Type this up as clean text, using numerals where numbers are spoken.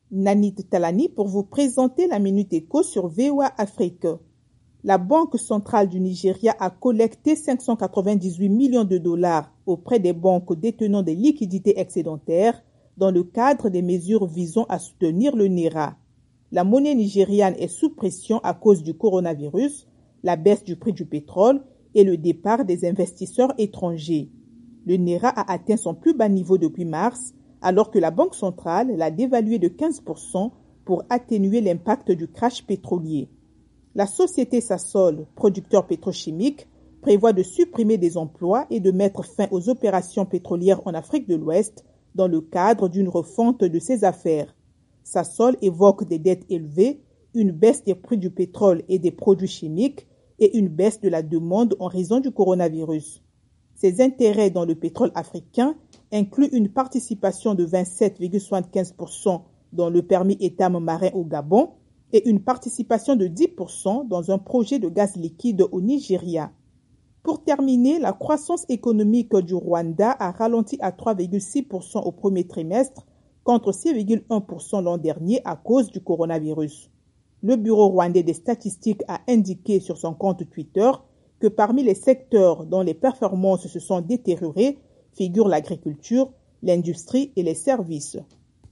Nanit Talani pour vous présenter la Minute Éco sur VOA Afrique. La Banque centrale du Nigeria a collecté 598 millions de dollars auprès des banques détenant des liquidités excédentaires dans le cadre des mesures visant à soutenir le Naira. La monnaie nigériane est sous pression à cause du coronavirus, la baisse du prix du pétrole et le départ des investisseurs étrangers. Le Naira a atteint son plus bas niveau depuis mars, alors que la Banque centrale l'a dévalué de 15% pour atténuer l'impact du crash pétrolier. La société Sasol, producteur pétrochimique, prévoit de supprimer des emplois et de mettre fin aux opérations pétrolières en Afrique de l'Ouest dans le cadre d'une refonte de ses affaires. Sasol évoque des dettes élevées, une baisse des prix du pétrole et des produits chimiques et une baisse de la demande en raison du coronavirus. Ses intérêts dans le pétrole africain incluent une participation de 27,75% dans le permis étham marin au Gabon et une participation de 10% dans un projet de gaz liquide au Nigeria. Pour terminer, la croissance économique du Rwanda a ralenti à 3,6% au premier trimestre contre 6,1% l'an dernier à cause du coronavirus. Le Bureau rwandais des statistiques a indiqué sur son compte Twitter que parmi les secteurs dont les performances se sont détériorées figurent l'agriculture, l'industrie et les services.